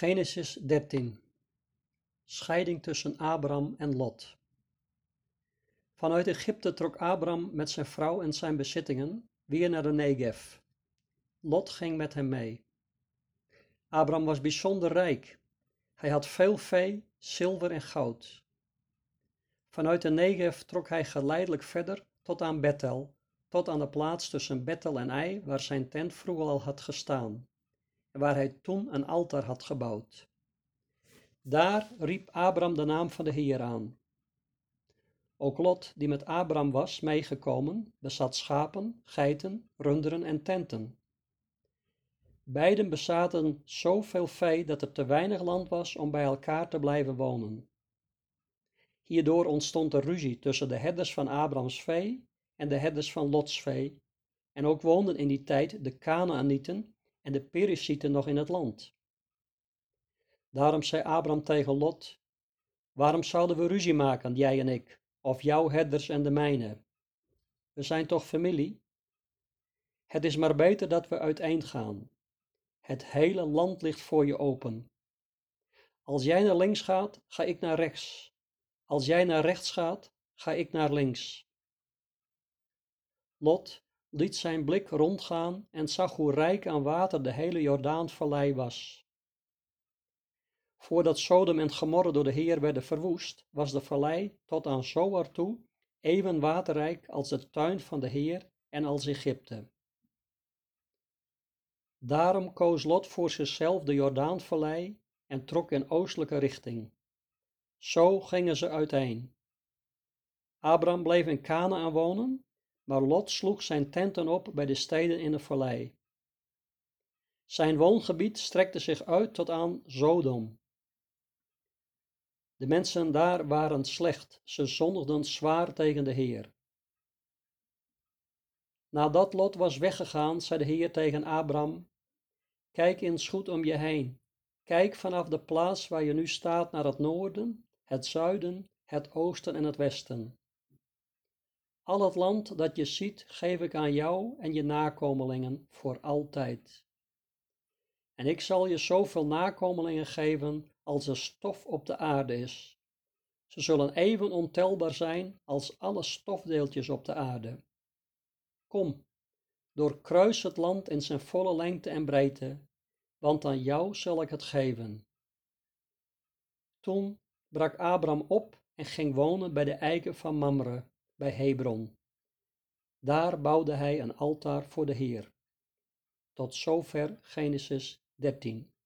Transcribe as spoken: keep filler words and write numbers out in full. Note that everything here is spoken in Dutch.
Genesis dertien. Scheiding tussen Abram en Lot. Vanuit Egypte trok Abram met zijn vrouw en zijn bezittingen weer naar de Negev. Lot ging met hem mee. Abram was bijzonder rijk. Hij had veel vee, zilver en goud. Vanuit de Negev trok hij geleidelijk verder tot aan Bethel, tot aan de plaats tussen Bethel en Ai, waar zijn tent vroeger al had gestaan, en waar hij toen een altaar had gebouwd. Daar riep Abram de naam van de Heer aan. Ook Lot, die met Abram was meegekomen, bezat schapen, geiten, runderen en tenten. Beiden bezaten zoveel vee dat er te weinig land was om bij elkaar te blijven wonen. Hierdoor ontstond er ruzie tussen de herders van Abrams vee en de herders van Lots vee, en ook woonden in die tijd de Kanaanieten en de Perizieten nog in het land. Daarom zei Abram tegen Lot: waarom zouden we ruzie maken, jij en ik, of jouw herders en de mijne? We zijn toch familie? Het is maar beter dat we uiteengaan. Het hele land ligt voor je open. Als jij naar links gaat, ga ik naar rechts. Als jij naar rechts gaat, ga ik naar links. Lot liet zijn blik rondgaan en zag hoe rijk aan water de hele Jordaanvallei was. Voordat Sodom en Gomorra door de Heer werden verwoest, was de vallei tot aan Zoar toe even waterrijk als de tuin van de Heer en als Egypte. Daarom koos Lot voor zichzelf de Jordaanvallei en trok in oostelijke richting. Zo gingen ze uiteen. Abram bleef in Kanaan wonen, maar Lot sloeg zijn tenten op bij de steden in de vallei. Zijn woongebied strekte zich uit tot aan Sodom. De mensen daar waren slecht, ze zondigden zwaar tegen de Heer. Nadat Lot was weggegaan, zei de Heer tegen Abram: kijk eens goed om je heen. Kijk vanaf de plaats waar je nu staat naar het noorden, het zuiden, het oosten en het westen. Al het land dat je ziet, geef ik aan jou en je nakomelingen voor altijd. En ik zal je zoveel nakomelingen geven als er stof op de aarde is. Ze zullen even ontelbaar zijn als alle stofdeeltjes op de aarde. Kom, doorkruis het land in zijn volle lengte en breedte, want aan jou zal ik het geven. Toen brak Abram op en ging wonen bij de eiken van Mamre, bij Hebron. Daar bouwde hij een altaar voor de Heer. Tot zover Genesis dertien.